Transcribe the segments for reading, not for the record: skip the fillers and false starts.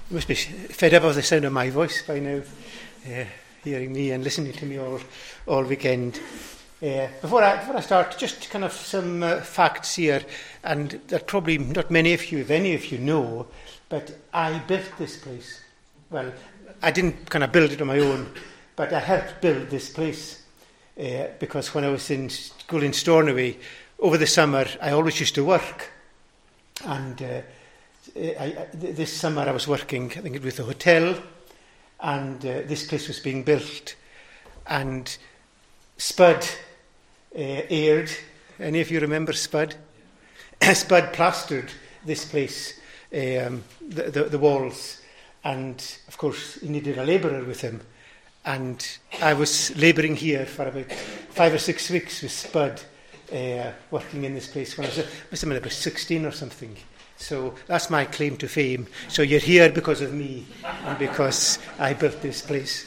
You must be fed up of the sound of my voice by now, hearing me and listening to me all weekend. Before I start, just kind of some facts here, and that probably not many of you, if any of you know, but I built this place. Well, I didn't kind of build it on my own, but I helped build this place because when I was in school in Stornoway, over the summer, I always used to work, and this summer I was working, I think it was a hotel, and this place was being built, and Spud aired. Any of you remember Spud? Spud plastered this place, the walls, and of course he needed a labourer with him, and I was labouring here for about 5 or 6 weeks with Spud, working in this place when I must have been about 16 or something. So that's my claim to fame. So you're here because of me and because I built this place.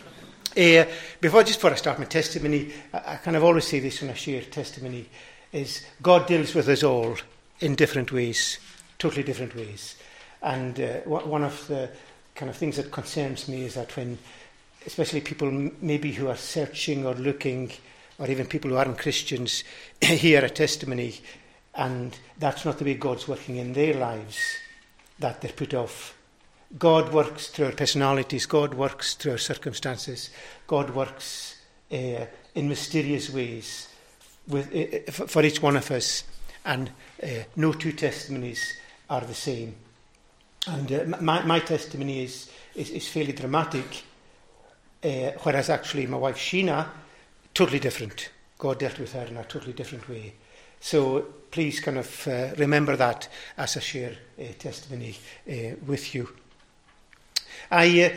Before I start my testimony, I kind of always say this when I share testimony, is God deals with us all in different ways, totally different ways. And one of the kind of things that concerns me is that when, especially people maybe who are searching or looking, or even people who aren't Christians, hear a testimony, and that's not the way God's working in their lives, that they're put off. God works through our personalities, God works through our circumstances, God works in mysterious ways for each one of us, and no two testimonies are the same. And my testimony is fairly dramatic, whereas actually my wife Sheena, totally different. God dealt with her in a totally different way. So please kind of remember that as I share testimony with you. I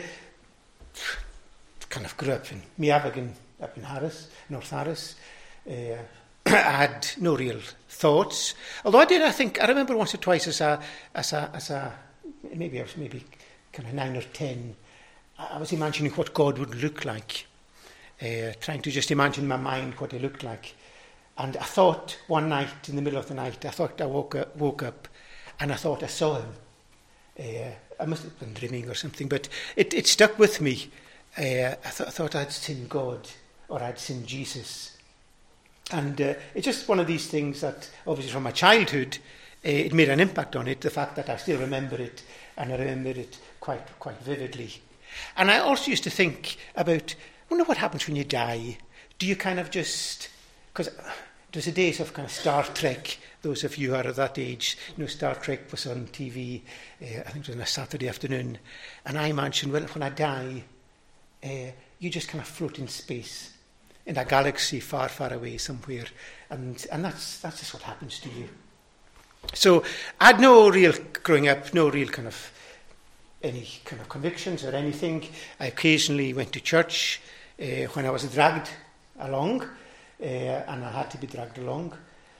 kind of grew up in Meavigan, up in Harris, North Harris. I had no real thoughts, although I remember once or twice as a maybe I was kind of 9 or 10. I was imagining what God would look like, trying to just imagine in my mind what he looked like. And I thought one night, in the middle of the night, I woke up and I thought I saw him. I must have been dreaming or something, but it stuck with me. I thought I'd seen God, or I'd seen Jesus. And it's just one of these things that, obviously from my childhood, it made an impact on it, the fact that I still remember it, and I remember it quite vividly. And I also used to think about, I wonder what happens when you die. Do you kind of just... Because there's the days of kind of Star Trek, those of you who are of that age, Star Trek was on TV, I think it was on a Saturday afternoon, and I imagined, well, when I die, you just kind of float in space, in a galaxy far, far away somewhere, and that's just what happens to you. So I had growing up, no real kind of, any kind of convictions or anything. I occasionally went to church when I was dragged along, and I had to be dragged along.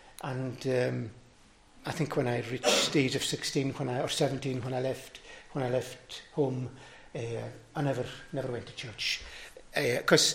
And I think when I reached the age of 16 or 17, when I left home, I never went to church, because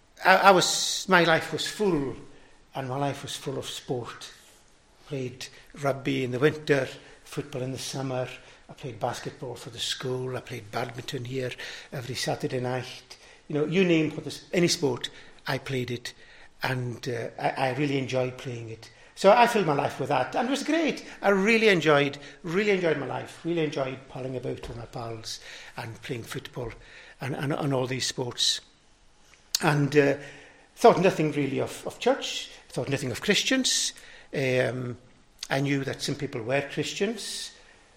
my life was full, and my life was full of sport. Played rugby in the winter, football in the summer. I played basketball for the school. I played badminton here every Saturday night. You name any sport, I played it. And I really enjoyed playing it. So I filled my life with that, and it was great. I really enjoyed my life, really enjoyed palling about with my pals and playing football and all these sports. And thought nothing really of church, thought nothing of Christians. I knew that some people were Christians,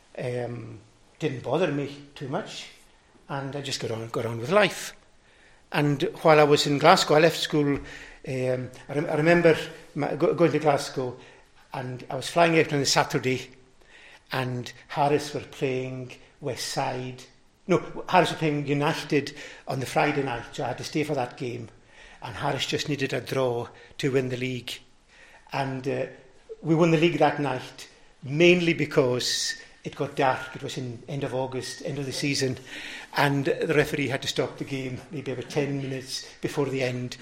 didn't bother me too much, and I just got on with life. And while I was in Glasgow, I left school. I remember going to Glasgow, and I was flying out on a Saturday, and Harris were playing Harris were playing United on the Friday night, so I had to stay for that game, and Harris just needed a draw to win the league. And we won the league that night, mainly because it got dark. It was in end of August, end of the season, and the referee had to stop the game maybe about 10 minutes before the end.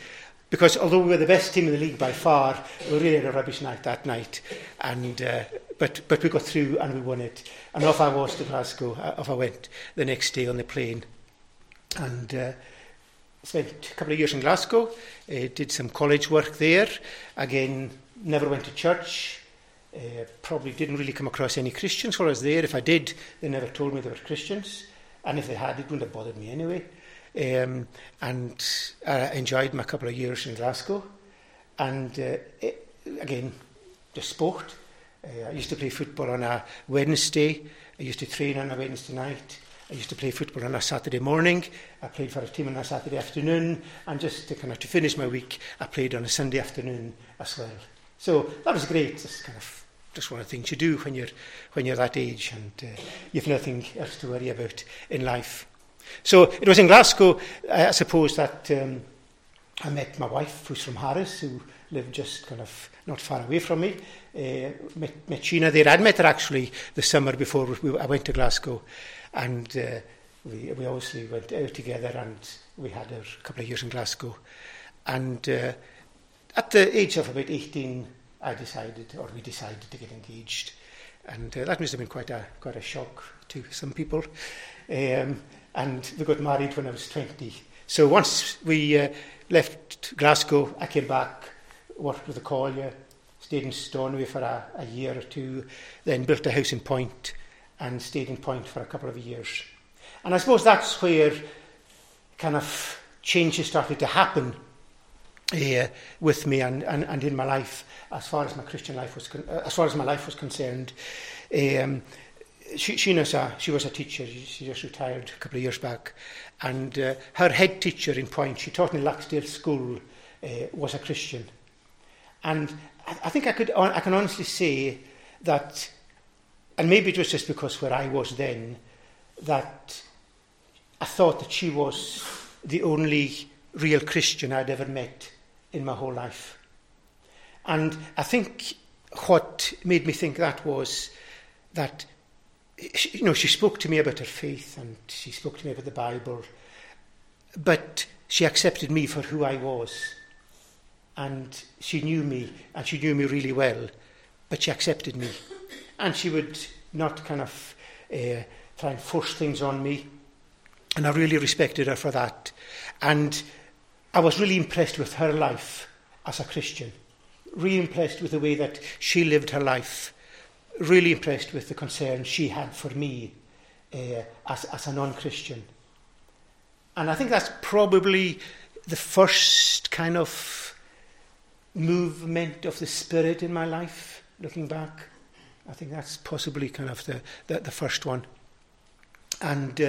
because although we were the best team in the league by far, we really had a rubbish night that night. And but we got through and we won it. And off I was to Glasgow. Off I went the next day on the plane. And spent a couple of years in Glasgow. Did some college work there. Again, never went to church. Probably didn't really come across any Christians while I was there. If I did, they never told me they were Christians. And if they had, it wouldn't have bothered me anyway. And I enjoyed my couple of years in Glasgow. And again, the sport. I used to play football on a Wednesday. I used to train on a Wednesday night. I used to play football on a Saturday morning. I played for a team on a Saturday afternoon. And just to kind of to finish my week, I played on a Sunday afternoon as well. So that was great. It's kind of just one of the things you do when you're that age and you've nothing else to worry about in life. So it was in Glasgow, I suppose, that I met my wife, who's from Harris, who lived just kind of not far away from me. Met Sheena there. I'd met her actually the summer before I went to Glasgow. And we obviously went out together, and we had a couple of years in Glasgow. And at the age of about 18, we decided to get engaged. And that must have been quite a shock to some people. And we got married when I was 20. So once we left Glasgow, I came back, worked with the collier, stayed in Stornoway for a year or two, then built a house in Point and stayed in Point for a couple of years. And I suppose that's where kind of changes started to happen with me and in my life, as far as my Christian life was, as far as my life was concerned. She was a teacher. She just retired a couple of years back, and her head teacher in Point, she taught in Laxdale School, was a Christian. And I think I can honestly say that, and maybe it was just because where I was then, that I thought that she was the only real Christian I'd ever met in my whole life. And I think what made me think that was that, she spoke to me about her faith and she spoke to me about the Bible, but she accepted me for who I was. And she knew me, and she knew me really well, but she accepted me. And she would not kind of try and force things on me. And I really respected her for that. And I was really impressed with her life as a Christian. Really impressed with the way that she lived her life. Really impressed with the concern she had for me as a non-Christian. And I think that's probably the first kind of movement of the Spirit in my life, looking back. I think that's possibly kind of the first one. And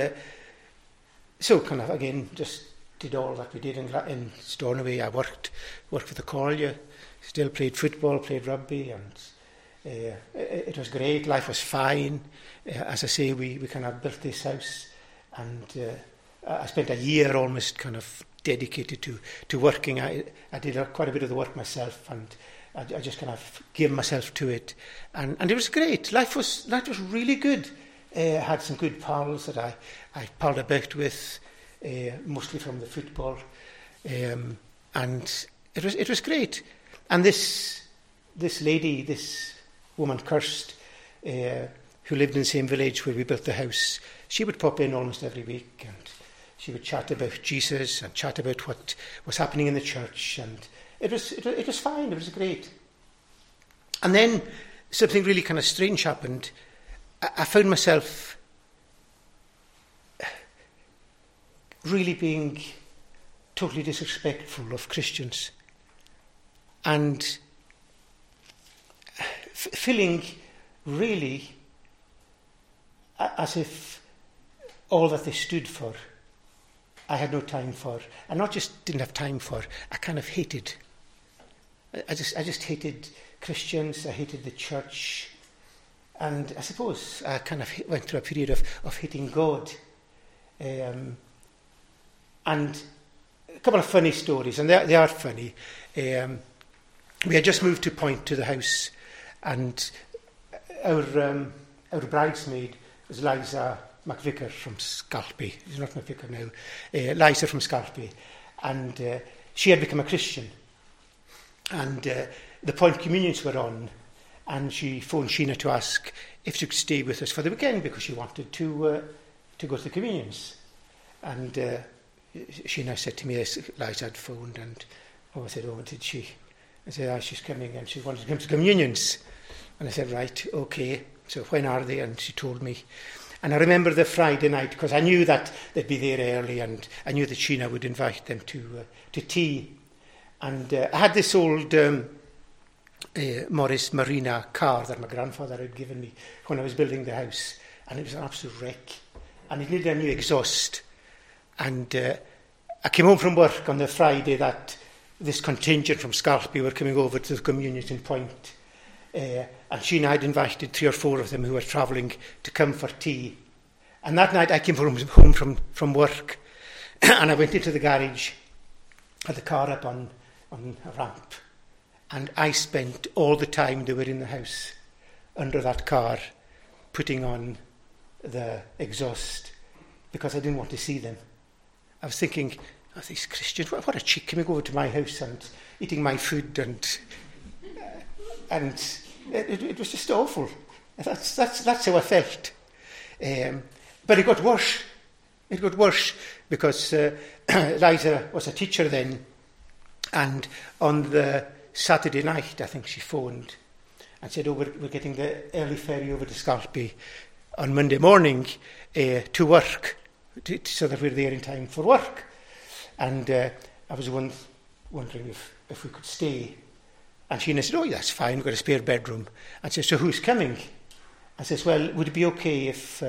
so kind of, again, just did all that we did in Stornoway. I worked with the collier, still played football, played rugby, and it was great. Life was fine. As I say, we kind of built this house, and I spent a year almost kind of dedicated to working. I did quite a bit of the work myself, and I just kind of gave myself to it, and it was great. Life was really good. I had some good pals that I palled about with, mostly from the football, and it was great. And this lady, this woman Kirst, who lived in the same village where we built the house, she would pop in almost every week, and she would chat about Jesus and chat about what was happening in the church, and it was fine. It was great. And then something really kind of strange happened. I found myself really being totally disrespectful of Christians, and feeling really as if all that they stood for, I had no time for. And not just didn't have time for, I kind of hated. I just hated Christians. I hated the church. And I suppose I kind of went through a period of hating God. And a couple of funny stories, and they are funny. We had just moved to Point, to the house, and our bridesmaid was Liza McVicker from Scalpy. She's not McVicker now. Liza from Scalpy. And she had become a Christian. And the point communions were on, and she phoned Sheena to ask if she could stay with us for the weekend because she wanted to go to the communions. And Sheena said to me, as Liza had phoned, and I said, oh, did she? I said, she's coming, and she wanted to come to communions. And I said, right, okay, so when are they? And she told me. And I remember the Friday night, because I knew that they'd be there early, and I knew that Sheena would invite them to tea. And I had this old Morris Marina car that my grandfather had given me when I was building the house, and it was an absolute wreck, and it needed a new exhaust. And I came home from work on the Friday that this contingent from Scalpy were coming over to the communions in Point, and Sheena had invited 3 or 4 of them who were travelling to come for tea. And that night I came home from work, and I went into the garage, had the car up on a ramp, and I spent all the time they were in the house under that car putting on the exhaust because I didn't want to see them. I was thinking, oh, these Christians, what a cheek coming over to my house and eating my food, and it was just awful. That's how I felt. But it got worse. It got worse because Liza was a teacher then, and on the Saturday night, I think she phoned and said, oh, we're getting the early ferry over to Scalpy on Monday morning to work, so that we're there in time for work. And I was wondering if we could stay. And Sheena said, oh, yeah, that's fine, we've got a spare bedroom. I said, so who's coming? I says, well, would it be okay if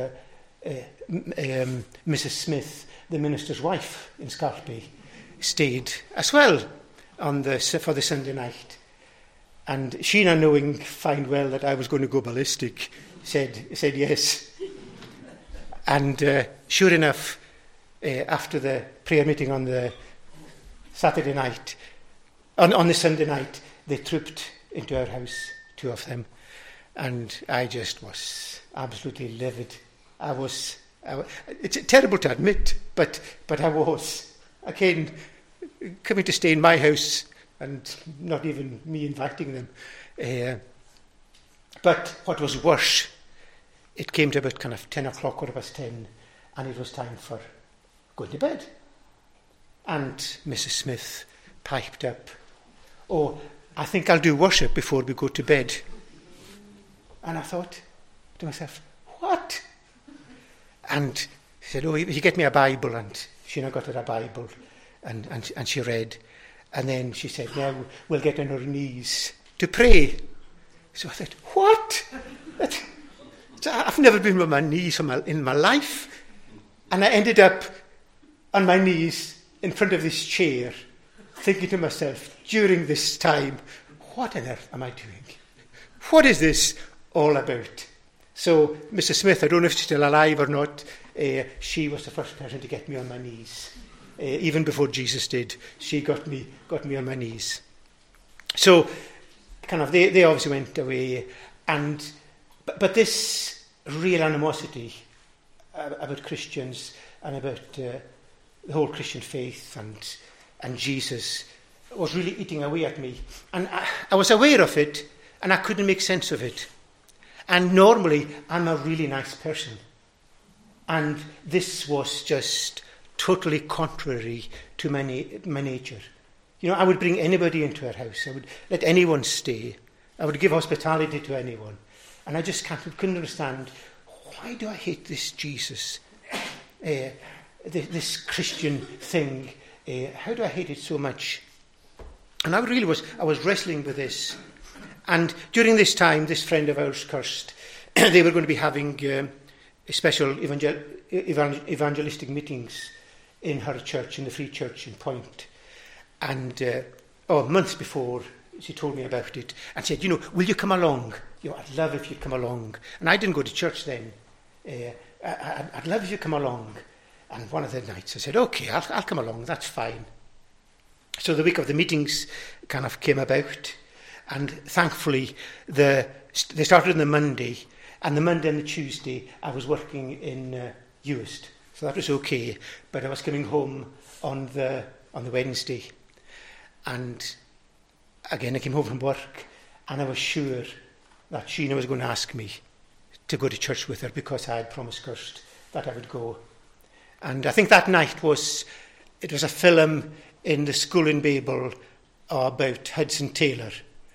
Mrs. Smith, the minister's wife in Scalpy, stayed as well for the Sunday night? And Sheena, knowing fine well that I was going to go ballistic, said yes. And sure enough, after the prayer meeting on the Saturday night, on the Sunday night, they trooped into our house, 2 of them, and I just was absolutely livid. It's terrible to admit, but I was. Again, coming to stay in my house and not even me inviting them. But what was worse, it came to about kind of 10 o'clock, 10:15, and it was time for going to bed. And Mrs. Smith piped up, oh, I think I'll do worship before we go to bed. And I thought to myself, what? And she said, oh, you get me a Bible. And Sheena got her a Bible, and she read. And then she said, now we'll get on our knees to pray. So I thought, what? I've never been on my knees in my life. And I ended up on my knees in front of this chair, thinking to myself during this time, what on earth am I doing? What is this all about? So Mrs. Smith, I don't know if she's still alive or not, she was the first person to get me on my knees. Even before Jesus did, she got me on my knees. So kind of they obviously went away, but this real animosity about Christians and about the whole Christian faith and Jesus was really eating away at me. And I was aware of it, and I couldn't make sense of it. And normally, I'm a really nice person. And this was just totally contrary to my nature. You know, I would bring anybody into our house. I would let anyone stay. I would give hospitality to anyone. And I just couldn't understand, why do I hate this Jesus? This Christian thing. How do I hate it so much? And I was wrestling with this. And during this time, this friend of ours, Kirst, they were going to be having special evangelistic meetings in her church, in the Free Church in Point. And months before, she told me about it and said, will you come along? I'd love if you'd come along. And I didn't go to church then. I'd love if you come along. And one of the nights I said, okay, I'll come along, that's fine. So the week of the meetings kind of came about. And thankfully, they started on the Monday, and the Monday and the Tuesday, I was working in Uist. So that was okay, but I was coming home on the Wednesday. And again, I came home from work, and I was sure that Sheena was going to ask me to go to church with her because I had promised Kirst that I would go. And I think that night it was a film in the school in Babel about Hudson Taylor.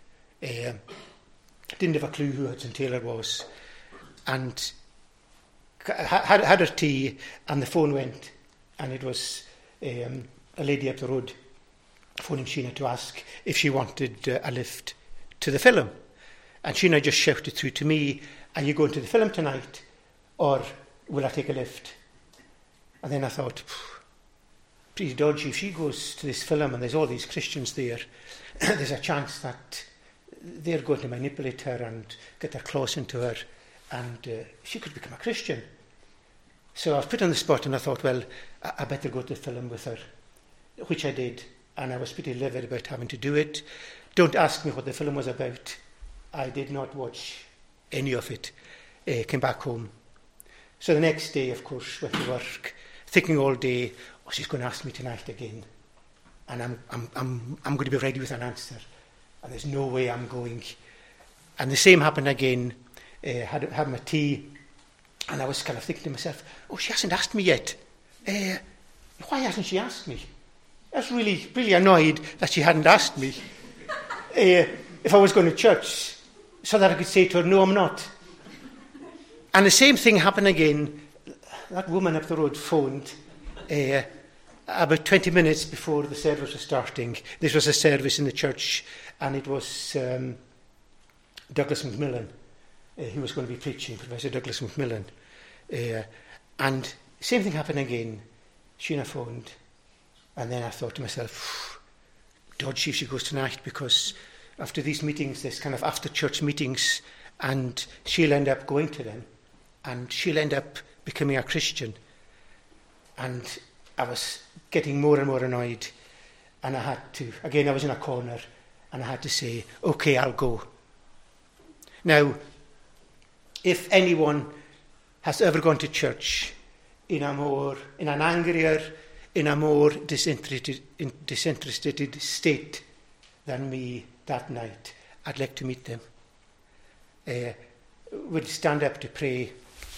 Didn't have a clue who Hudson Taylor was. And had her tea, and the phone went, and it was a lady up the road phoning Sheena to ask if she wanted a lift to the film. And Sheena just shouted through to me, "Are you going to the film tonight, or will I take a lift?" And then I thought, pretty dodgy. If she goes to this film and there's all these Christians there, there's a chance that they're going to manipulate her and get their claws into her, and she could become a Christian. So I was put on the spot, and I thought, well, I better go to the film with her, which I did, and I was pretty livid about having to do it. Don't ask me what the film was about. I did not watch any of it. Came back home. So the next day, of course, went to work, thinking all day, oh, she's going to ask me tonight again, and I'm going to be ready with an answer, and there's no way I'm going. And the same happened again. Had my tea, and I was kind of thinking to myself, oh, she hasn't asked me yet. Why hasn't she asked me? I was really, really annoyed that she hadn't asked me if I was going to church, so that I could say to her, no, I'm not. And the same thing happened again. That woman up the road phoned about 20 minutes before the service was starting. This was a service in the church, and it was Douglas Macmillan who was going to be preaching, Professor Douglas Macmillan. And same thing happened again. Sheena phoned, and then I thought to myself, dodgy if she goes tonight, because after these meetings, there's kind of after-church meetings, and she'll end up going to them, and she'll end up becoming a Christian. And I was getting more and more annoyed, and I had to, again, I was in a corner, and I had to say, okay, I'll go. Now, if anyone has ever gone to church in an angrier, in a more disinterested state than me that night, I'd like to meet them. We'd stand up to pray.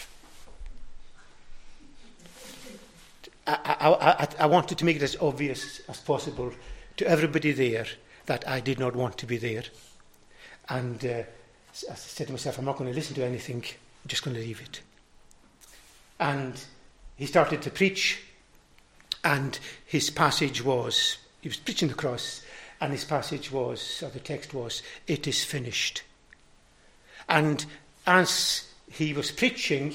I wanted to make it as obvious as possible to everybody there that I did not want to be there. And I said to myself, I'm not going to listen to anything, I'm just going to leave it. And he started to preach, and his passage was, he was preaching the cross, and his passage was, or the text was, it is finished. And as he was preaching,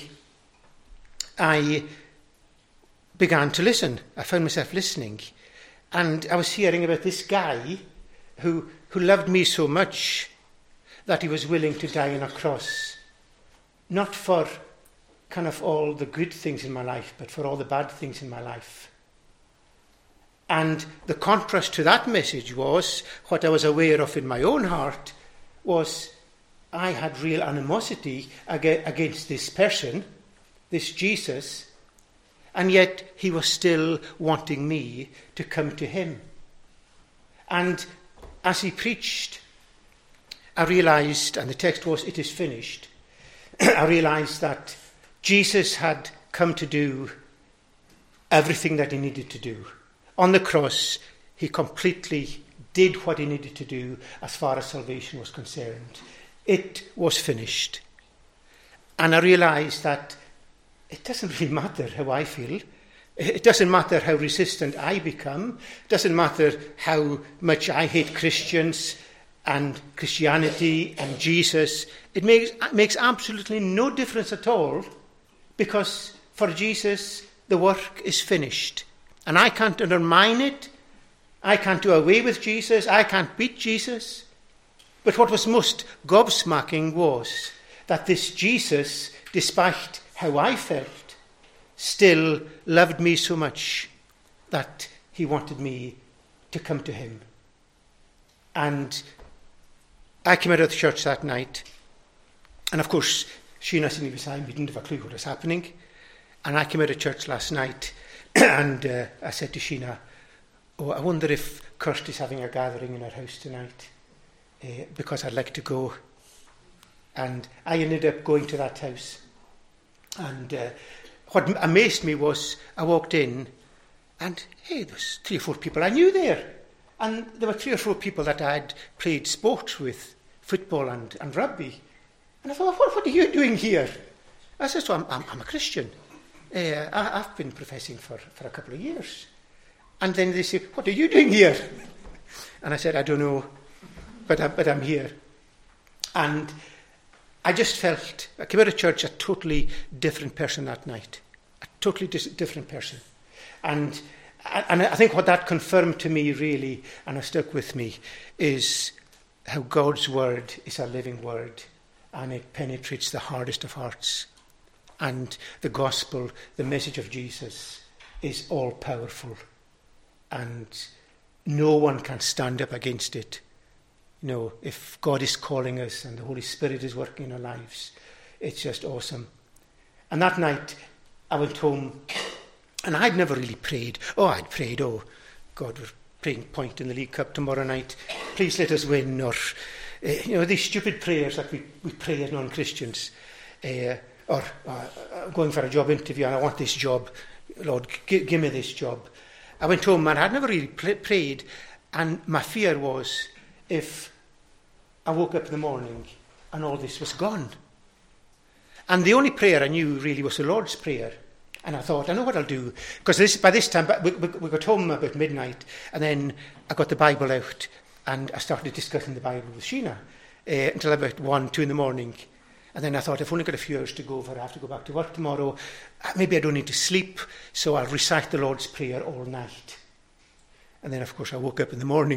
I began to listen. I found myself listening, and I was hearing about this guy who loved me so much that he was willing to die on a cross, not for kind of all the good things in my life, but for all the bad things in my life. And the contrast to that message was, what I was aware of in my own heart, was I had real animosity against this person, this Jesus, and yet he was still wanting me to come to him. And as he preached, I realised, and the text was, it is finished, I realised that Jesus had come to do everything that he needed to do. On the cross, he completely did what he needed to do as far as salvation was concerned. It was finished. And I realised that it doesn't really matter how I feel. It doesn't matter how resistant I become. It doesn't matter how much I hate Christians and Christianity and Jesus. It makes absolutely no difference at all, because for Jesus, the work is finished. And I can't undermine it. I can't do away with Jesus. I can't beat Jesus. But what was most gobsmacking was that this Jesus, despite how I felt, still loved me so much that he wanted me to come to him. And I came out of the church that night, and of course, Sheena sitting beside me didn't have a clue what was happening. And I came out of church last night, and I said to Sheena, oh, I wonder if Kirsty's having a gathering in her house tonight because I'd like to go. And I ended up going to that house. And what amazed me was I walked in and, hey, there was 3 or 4 people I knew there. And there were 3 or 4 people that I had played sports with, football and rugby. And I thought, what are you doing here? I said, so I'm a Christian. I've been professing for a couple of years. And then they say, what are you doing here? And I said, I don't know, but I'm here. And I just felt, I came out of church a totally different person that night. A totally different person. And I think what that confirmed to me really, and has stuck with me, is how God's word is a living word. And it penetrates the hardest of hearts. And the gospel, the message of Jesus, is all powerful. And no one can stand up against it. You know, if God is calling us and the Holy Spirit is working in our lives, it's just awesome. And that night, I went home, and I'd never really prayed. I'd prayed, God, we're playing Point in the League Cup tomorrow night. Please let us win. Or, these stupid prayers that we pray as non-Christians. Or going for a job interview, and I want this job. Lord, give me this job. I went home, and I'd never really prayed. And my fear was, if I woke up in the morning and all this was gone. And the only prayer I knew really was the Lord's Prayer. And I thought, I know what I'll do. Because by this time, we got home about midnight, and then I got the Bible out, and I started discussing the Bible with Sheena until about 1, 2 in the morning. And then I thought, I've only got a few hours to go for. I have to go back to work tomorrow. Maybe I don't need to sleep, so I'll recite the Lord's Prayer all night. And then, of course, I woke up in the morning,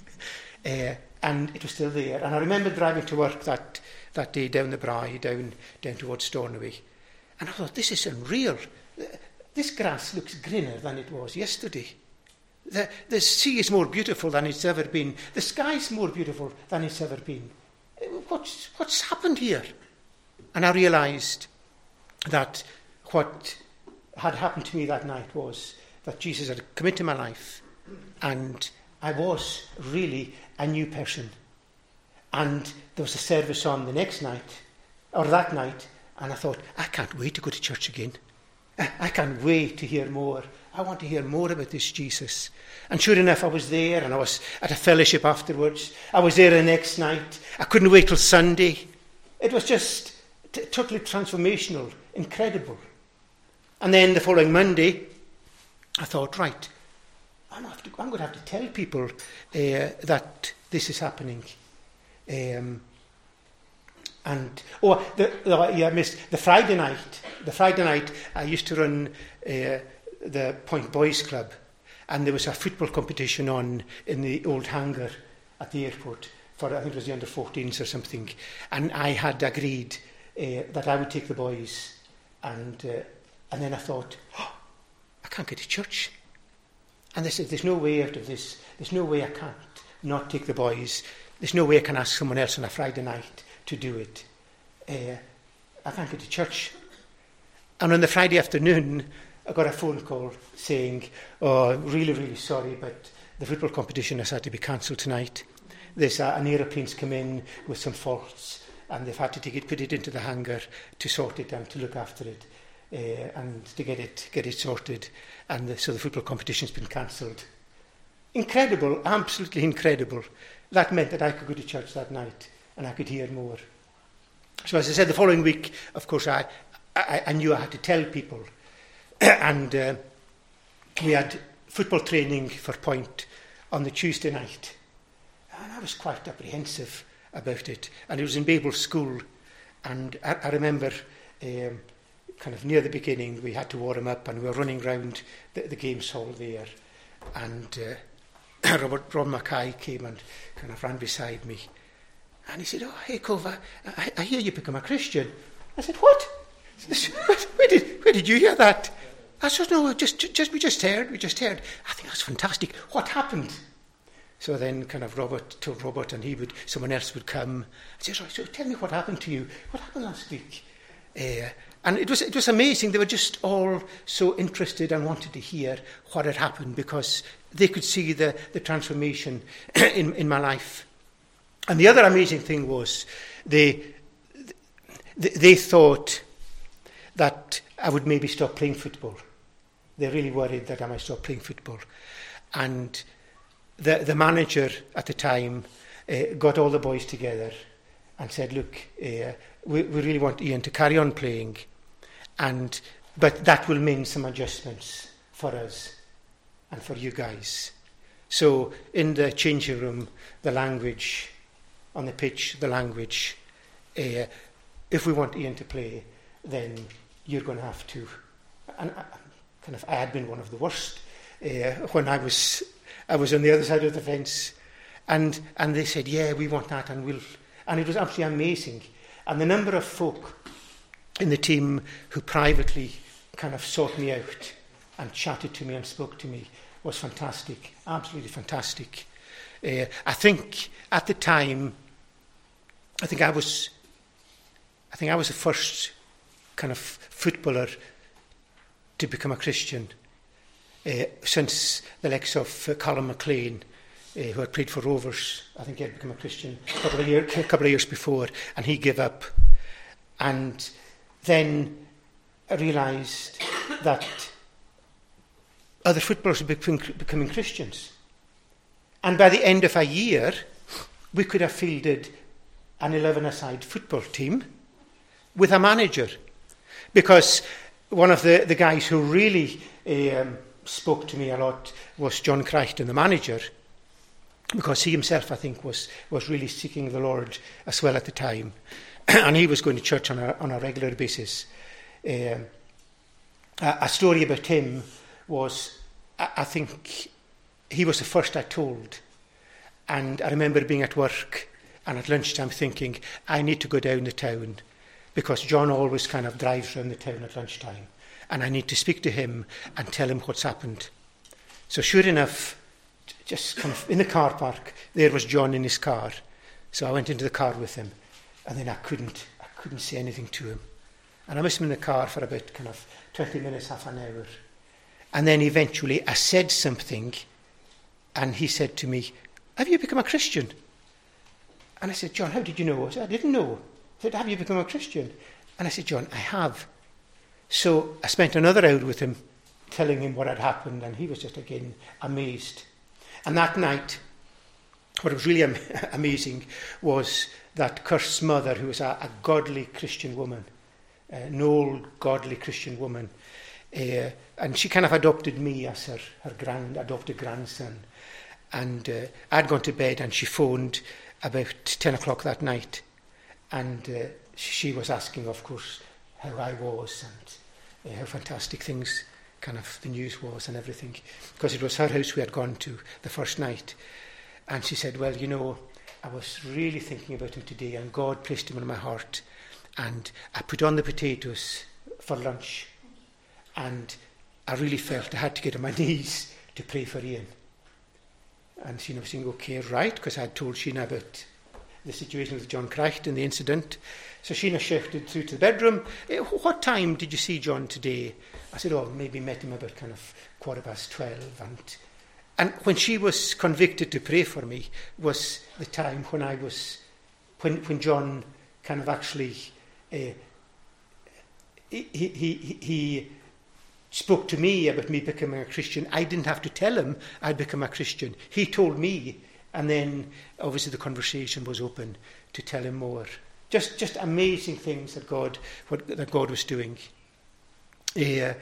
and it was still there. And I remember driving to work that day down the Brae, down towards Stornoway. And I thought, this is unreal. This grass looks greener than it was yesterday. The sea is more beautiful than it's ever been. The sky's more beautiful than it's ever been. What's happened here? And I realised that what had happened to me that night was that Jesus had come into my life, and I was really a new person. And there was a service on the next night, or that night, and I thought, I can't wait to go to church again. I can't wait to hear more. I want to hear more about this Jesus. And sure enough, I was there, and I was at a fellowship afterwards. I was there the next night. I couldn't wait till Sunday. It was just totally transformational, incredible. And then the following Monday, I thought, right, I'm going to have to tell people that this is happening. I missed the Friday night. The Friday night, I used to run the Point Boys Club, and there was a football competition on in the old hangar at the airport for, I think it was the under-14s or something, and I had agreed that I would take the boys, and then I thought, I can't get to church. And they said, there's no way out of this. There's no way I can't not take the boys. There's no way I can ask someone else on a Friday night to do it. I can't get to church. And on the Friday afternoon, I got a phone call saying, really, really sorry, but the football competition has had to be cancelled tonight. There's an aeroplane's come in with some faults, and they've had to put it into the hangar to sort it and to look after it, and to get it sorted. And so the football competition's been cancelled. Incredible, absolutely incredible. That meant that I could go to church that night and I could hear more. So as I said, the following week, of course, I knew I had to tell people. And we had football training for Point on the Tuesday night. And I was quite apprehensive about it. And it was in Babel School. And I remember kind of near the beginning, we had to warm up, and we were running round the games hall there. And Ron Mackay came and kind of ran beside me. And he said, hey, Cove, I hear you become a Christian. I said, what? Where did you hear that? I said, no, we just heard. I think that's fantastic. What happened? So then kind of Robert told Robert, and someone else would come. I said, so tell me what happened to you. What happened last week? And it was amazing. They were just all so interested and wanted to hear what had happened because they could see the transformation in my life. And the other amazing thing was they thought that I would maybe stop playing football. They really worried that I might stop playing football. And the manager at the time got all the boys together and said, look, we really want Ian to carry on playing, but that will mean some adjustments for us and for you guys. So in the changing room, the language, on the pitch, the language, if we want Ian to play, then you're going to have to. And I had been one of the worst when I was on the other side of the fence, and they said, yeah, we want that, and it was absolutely amazing. And the number of folk in the team who privately kind of sought me out and chatted to me and spoke to me was fantastic, absolutely fantastic. I think at the time, I think I was the first kind of footballer to become a Christian since the likes of Colin McLean, who had played for Rovers. I think he had become a Christian a couple of years before, and he gave up. And then I realised that other footballers were becoming Christians. And by the end of a year, we could have fielded an 11-a-side football team with a manager. Because one of the guys who really spoke to me a lot was John Crichton, the manager, because he himself, I think, was really seeking the Lord as well at the time. And he was going to church on a regular basis. A story about him was, I think, he was the first I told. And I remember being at work and at lunchtime thinking, I need to go down the town, because John always kind of drives around the town at lunchtime, and I need to speak to him and tell him what's happened. So sure enough, just kind of in the car park, there was John in his car. So I went into the car with him, and then I couldn't say anything to him. And I missed him in the car for about kind of 20 minutes, half an hour. And then eventually I said something, and he said to me, have you become a Christian? And I said, John, how did you know? I said, I didn't know. He said, have you become a Christian? And I said, John, I have. So I spent another hour with him, telling him what had happened, and he was just again amazed. And that night, what was really amazing was that Kirst's mother, who was a godly Christian woman, an old godly Christian woman, and she kind of adopted me as her adopted grandson. And I'd gone to bed, and she phoned about 10 o'clock that night, and she was asking, of course, how I was and how fantastic things, kind of the news was and everything, because it was her house we had gone to the first night. And she said, well, you know, I was really thinking about him today, and God placed him in my heart, and I put on the potatoes for lunch, and I really felt I had to get on my knees to pray for Ian. And Sheena was saying, okay, right, because I had told Sheena about the situation with John Crichton, the incident. So Sheena shifted through to the bedroom. What time did you see John today? I said, maybe met him about kind of 12:15. And when she was convicted to pray for me was the time when John kind of actually, he spoke to me about me becoming a Christian. I didn't have to tell him I'd become a Christian. He told me, and then obviously the conversation was open to tell him more. Just amazing things that God was doing. There's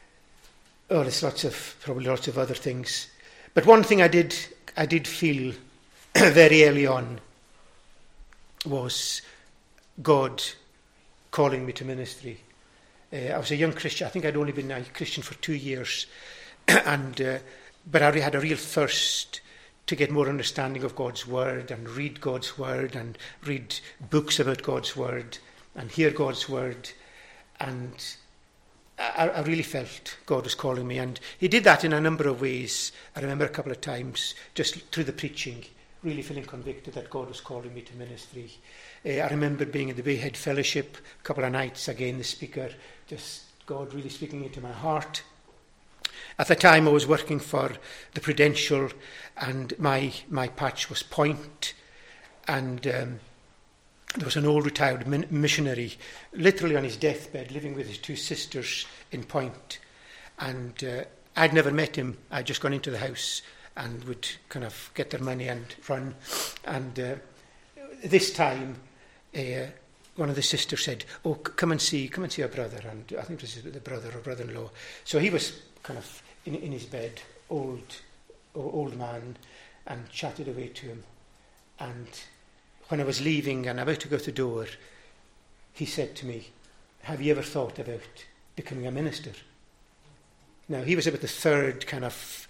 probably lots of other things. But one thing I did feel very early on was God calling me to ministry. I was a young Christian. I think I'd only been a Christian for 2 years, but I had a real thirst to get more understanding of God's Word and read God's Word and read books about God's Word and hear God's Word. And I really felt God was calling me, and He did that in a number of ways. I remember a couple of times, just through the preaching, really feeling convicted that God was calling me to ministry. I remember being in the Bayhead Fellowship a couple of nights, again the speaker, just God really speaking into my heart. At the time I was working for the Prudential, and my patch was Point, and there was an old retired missionary literally on his deathbed living with his two sisters in Point, and I'd never met him. I'd just gone into the house and would kind of get their money and run, and this time one of the sisters said, "Oh, come and see your brother," and I think it was the brother or brother-in-law. So he was kind of in his bed, old man, and chatted away to him. And when I was leaving and about to go to the door, he said to me, "Have you ever thought about becoming a minister?" Now, he was about the third kind of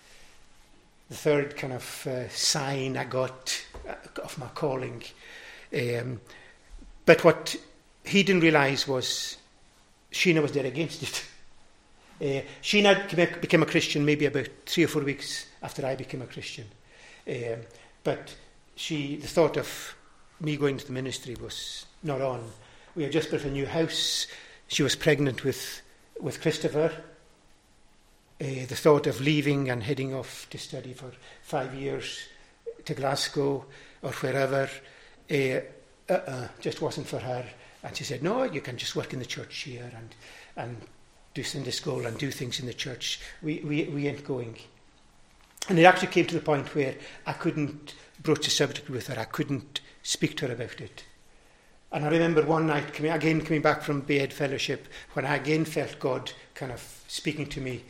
sign I got of my calling. But what he didn't realise was Sheena was dead against it. Sheena became a Christian maybe about 3 or 4 weeks after I became a Christian. But the thought of me going to the ministry was not on. We had just built a new house. She was pregnant with Christopher. The thought of leaving and heading off to study for 5 years to Glasgow or wherever just wasn't for her. And she said, "No, you can just work in the church here and do Sunday school and do things in the church. We ain't going." And it actually came to the point where I couldn't broach the subject with her. I couldn't speak to her about it. And I remember one night, coming back from Bayhead Fellowship, when I again felt God kind of speaking to me,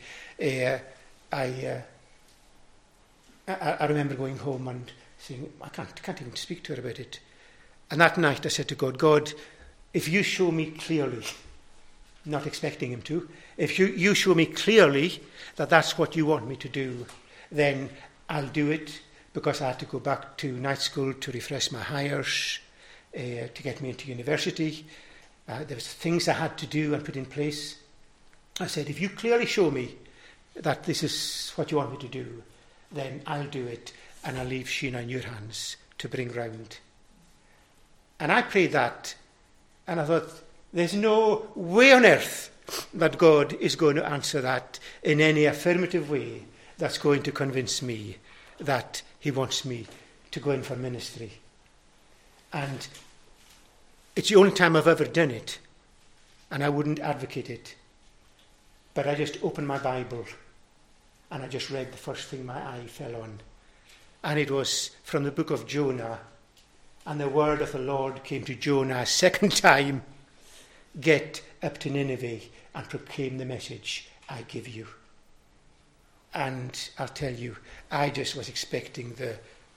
I remember going home and saying, I can't even speak to her about it. And that night I said to God, "God, if you show me clearly," not expecting him to, "if you show me clearly that that's what you want me to do, then I'll do it," because I had to go back to night school to refresh my hires, to get me into university. There was things I had to do and put in place. I said, "If you clearly show me that this is what you want me to do, then I'll do it, and I'll leave Sheena in your hands to bring round." And I prayed that, and I thought, there's no way on earth that God is going to answer that in any affirmative way that's going to convince me that he wants me to go in for ministry. And it's the only time I've ever done it, and I wouldn't advocate it. But I just opened my Bible and I just read the first thing my eye fell on. And it was from the book of Jonah. And the word of the Lord came to Jonah a second time. "Get up to Nineveh and proclaim the message I give you." And I'll tell you, I just was expecting the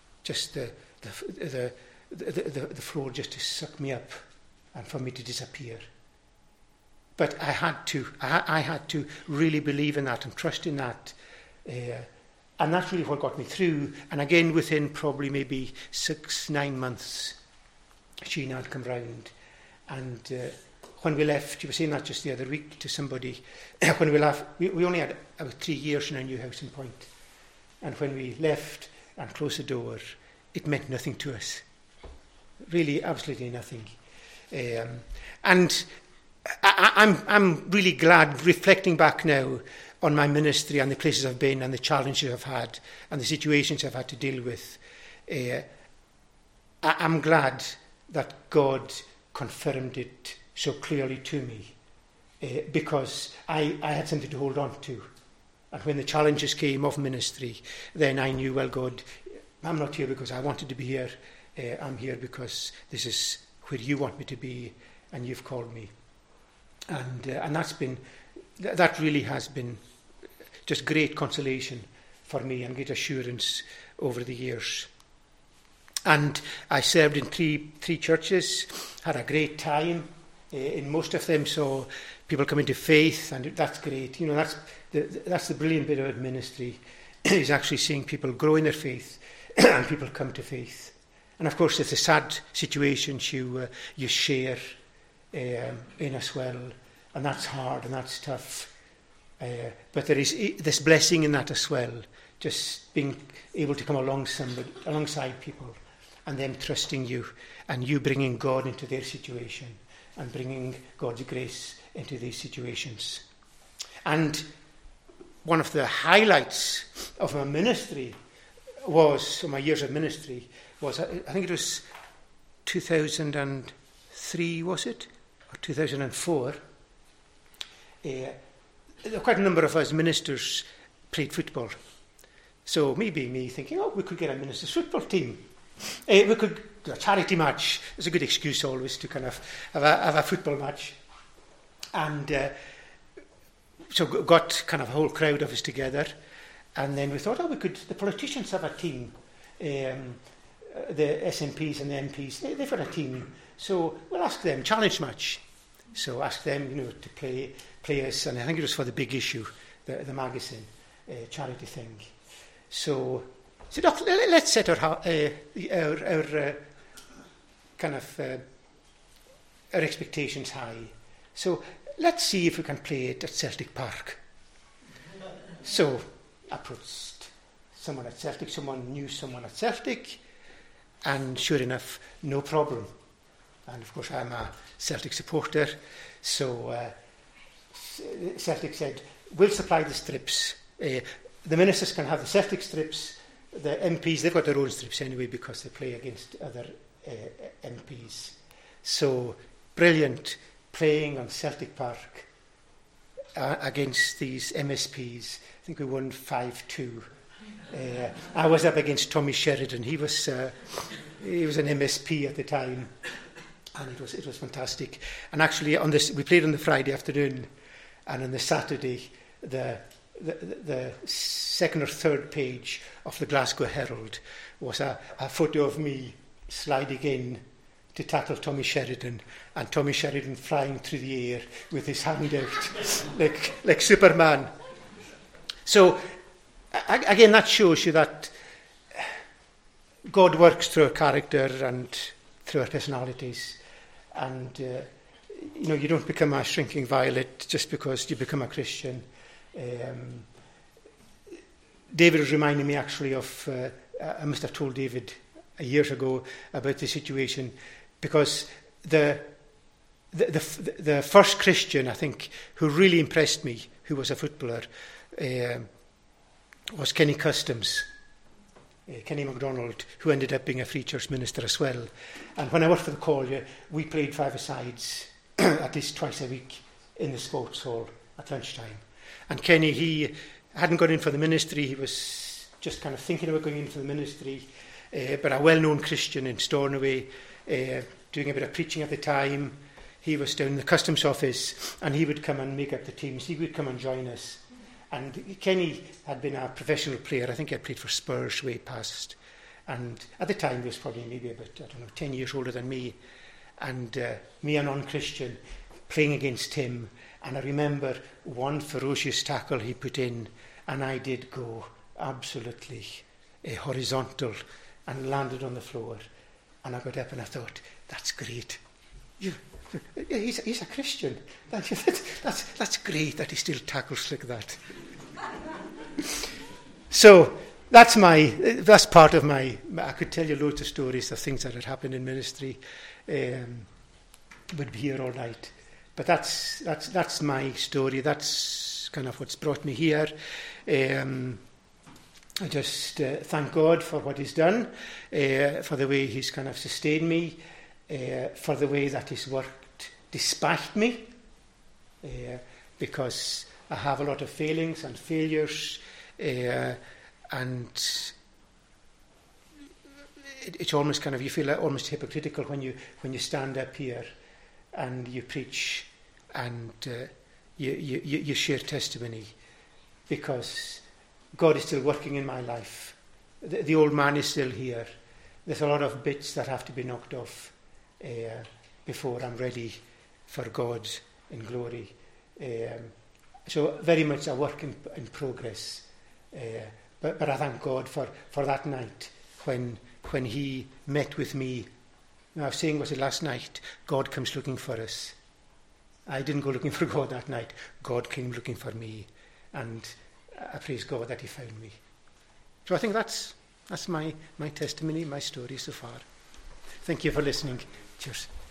floor just to suck me up and for me to disappear. But I had to really believe in that and trust in that. And that's really what got me through. And again, within probably maybe 6-9 months, Sheena had come round. And when we left, you were saying that just the other week to somebody, when we left, we only had about 3 years in our new house in Point. And when we left and closed the door, it meant nothing to us. Really, absolutely nothing. And I'm really glad, reflecting back now on my ministry and the places I've been and the challenges I've had and the situations I've had to deal with. I'm glad that God confirmed it so clearly to me, because I had something to hold on to. And when the challenges came of ministry, then I knew, well, God, I'm not here because I wanted to be here. I'm here because this is where you want me to be and you've called me. And that really has been just great consolation for me and great assurance over the years. And I served in three churches, had a great time in most of them, saw people come into faith, and that's great. You know, that's the brilliant bit about ministry, is actually seeing people grow in their faith and people come to faith. And of course, it's a sad situations you share in as well, and that's hard and that's tough. But there is this blessing in that as well, just being able to come alongside people and them trusting you and you bringing God into their situation and bringing God's grace into these situations. And one of the highlights of my ministry my years of ministry was, I think it was 2003, was it? Or 2004. Quite a number of us ministers played football. So me being me, thinking, we could get a ministers' football team. We could do a charity match. It's a good excuse always to kind of have a football match. And so got kind of a whole crowd of us together. And then we thought, the politicians have a team. The SNPs and the MPs, they've got a team. So we'll ask them, challenge match. So ask them, to play us. And I think it was for the Big Issue, the magazine, charity thing. So look, let's set our expectations high. So let's see if we can play it at Celtic Park. So approached someone at Celtic, someone knew someone at Celtic, and sure enough, no problem. And of course, I'm a Celtic supporter, so Celtic said, we'll supply the strips. The ministers can have the Celtic strips. The MPs, they've got their own strips anyway because they play against other MPs. So, brilliant, playing on Celtic Park against these MSPs. I think we won 5-2. I was up against Tommy Sheridan. He was an MSP at the time, and it was fantastic. And actually, we played on the Friday afternoon, and on the Saturday, the second or third page of the Glasgow Herald was a photo of me sliding in to tackle Tommy Sheridan, and Tommy Sheridan flying through the air with his hand out like Superman. So, again, that shows you that God works through our character and through our personalities. And, you don't become a shrinking violet just because you become a Christian. David was reminding me actually of, I must have told David years ago about the situation, because the first Christian, I think, who really impressed me, who was a footballer, was Kenny Customs, Kenny MacDonald, who ended up being a free church minister as well. And when I worked for the Collier, we played five-a-sides at least twice a week in the sports hall at lunchtime. And Kenny, he hadn't gone in for the ministry. He was just kind of thinking about going in for the ministry, but a well-known Christian in Stornoway, doing a bit of preaching at the time. He was down in the customs office, and he would come and make up the teams. He would come and join us. And Kenny had been a professional player. I think he had played for Spurs way past. And at the time, he was probably maybe about, 10 years older than me. And me, a non-Christian, playing against him. And I remember one ferocious tackle he put in, and I did go absolutely horizontal and landed on the floor. And I got up and I thought, that's great. He's a Christian. That's great that he still tackles like that. So that's part of my. I could tell you loads of stories of things that had happened in ministry. Would be here all night, but that's my story. That's kind of what's brought me here. I just thank God for what He's done, for the way He's kind of sustained me, for the way that He's worked despite me, because I have a lot of failings and failures, and it's almost kind of, you feel almost hypocritical when you stand up here and you preach and you share testimony, because God is still working in my life. The old man is still here. There's a lot of bits that have to be knocked off before I'm ready for God in glory. So very much a work in progress. But I thank God for that night when He met with me. Now, I was saying, was it last night? God comes looking for us. I didn't go looking for God that night. God came looking for me. and I praise God that he found me. So I think that's my testimony, my story so far. Thank you for listening. Cheers.